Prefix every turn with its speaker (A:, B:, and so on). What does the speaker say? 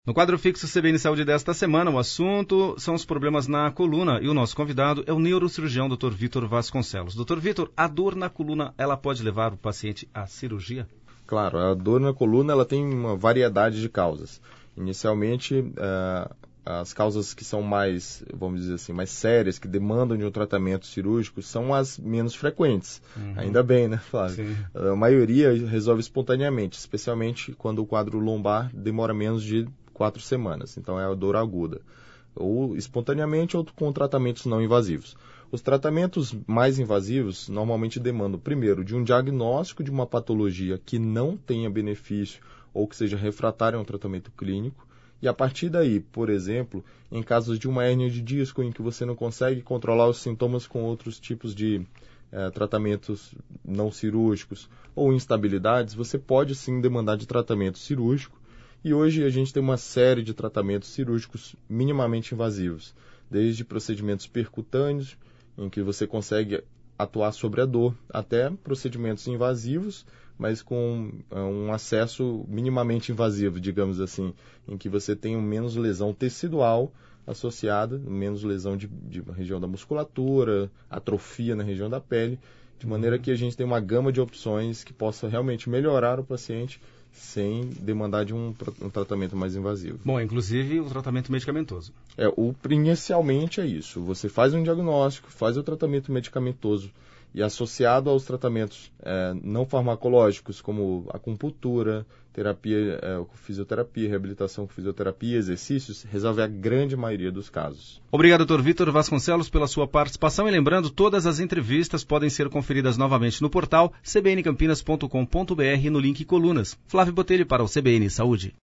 A: No quadro fixo CBN Saúde desta semana, o assunto são os problemas na coluna e o nosso convidado é o neurocirurgião Dr. Vitor Vasconcelos. Dr. Vitor, a dor na coluna, ela pode levar o paciente à cirurgia?
B: Claro, a dor na coluna ela tem uma variedade de causas. Inicialmente, as causas que são mais, vamos dizer assim, mais sérias, que demandam de um tratamento cirúrgico, são as menos frequentes. Ainda bem, né, Flávio?
A: Sim.
B: A maioria resolve espontaneamente, especialmente quando o quadro lombar demora menos de 4 semanas. Então é a dor aguda. Ou espontaneamente ou com tratamentos não invasivos. Os tratamentos mais invasivos normalmente demandam, primeiro, de um diagnóstico de uma patologia que não tenha benefício ou que seja refratária a um tratamento clínico. E a partir daí, por exemplo, em casos de uma hérnia de disco em que você não consegue controlar os sintomas com outros tipos de tratamentos não cirúrgicos ou instabilidades, você pode sim demandar de tratamento cirúrgico. E hoje a gente tem uma série de tratamentos cirúrgicos minimamente invasivos, desde procedimentos percutâneos, em que você consegue atuar sobre a dor, até procedimentos invasivos, mas com um acesso minimamente invasivo, digamos assim, em que você tem menos lesão tecidual associada, menos lesão de região da musculatura, atrofia na região da pele, de maneira que a gente tem uma gama de opções que possa realmente melhorar o paciente sem demandar de um tratamento mais invasivo.
A: Bom, inclusive o tratamento medicamentoso.
B: Inicialmente é isso. Você faz um diagnóstico, faz o tratamento medicamentoso e associado aos tratamentos não farmacológicos, como acupuntura, terapia, fisioterapia, reabilitação com fisioterapia, exercícios, resolve a grande maioria dos casos.
A: Obrigado, Dr. Vitor Vasconcelos, pela sua participação. E lembrando, todas as entrevistas podem ser conferidas novamente no portal cbncampinas.com.br no link Colunas. Flávio Botelho para o CBN Saúde.